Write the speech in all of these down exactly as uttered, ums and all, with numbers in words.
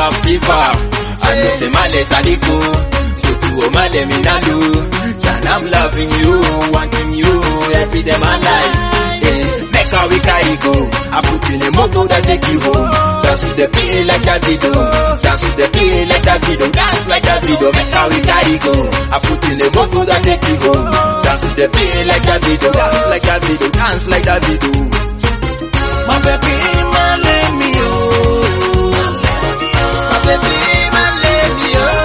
have fever. I know say male taliko, go to male minalu. And I'm loving you, wanting you every day my life. Hey, make how we carry go. I put in a moto that take you home. Dance with the beat like that video. Dance with the beat like that video. Dance like that video. Make how we carry go. I put in a moto that take you home. Dance with the beat like that video. Dance like that video. Dance like that video. My baby, my let me oh. My baby, my let me oh.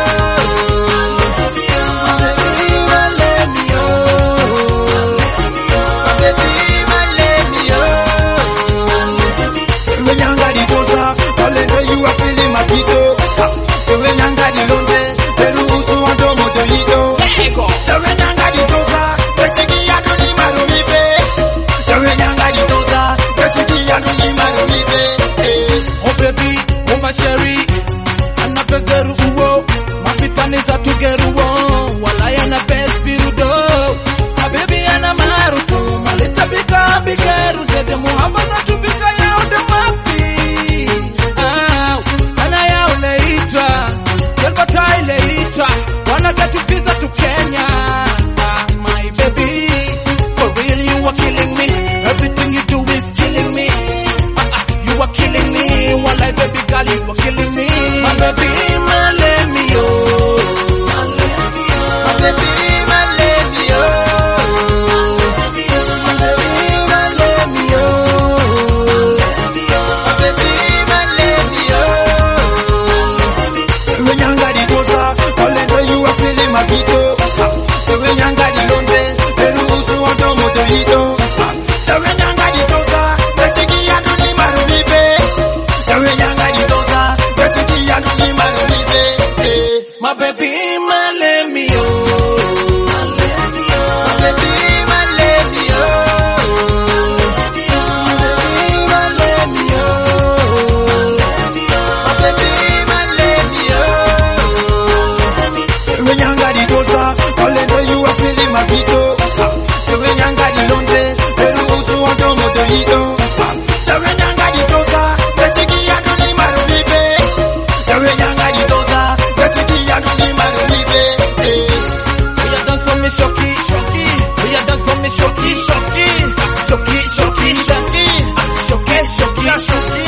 My baby, my let me oh. My baby, my let me oh. When you got the dosa, all the you are feeling my beat. When you got the londe, the rules who want to moto hito. So when you got the dosa, the chicken ya don't need my room be. So when you got the dosa, the chicken ya don't need my room be. Oh baby, oh my sherry, I'm not best there uwo. My pitanis are together uwo. While I am the best birudo. My baby and I'm maruto. My little bika bikeru said the Muhammad to bika ya the mafi. Ah, and I am later. Tell what I later. Wanna get you visa to Kenya. Ah, my baby, for real you are killing me. Everything you do is killing me. Ah, ah, you are killing me. While I baby girl you are killing me. My baby, my let me oh. My baby, my let me oh. My baby, my let me oh. My baby, my let me oh. When you got the dosa, all the way you are feeling my beat oh. When you got the londe, the rules who want to moto hito. So when you got the dosa, the chicken ya don't need my room be. So when you got the dosa, the chicken ya don't need my room be. My baby, my let me oh. My baby, my let me oh. My baby, my let me oh. My baby, my let me oh. When you got the dosa, all the way you are feeling my beat oh. So when you got the londe, the rules who want to moto hito. So when you got the dosa, the chicken ya don't need my room be. So when you got the dosa, the chicken ya don't need my room be. We are done some shocky, shocky. We are done some shocky, shocky. Shocky, shocky, shocky. Shocky, shocky, shocky.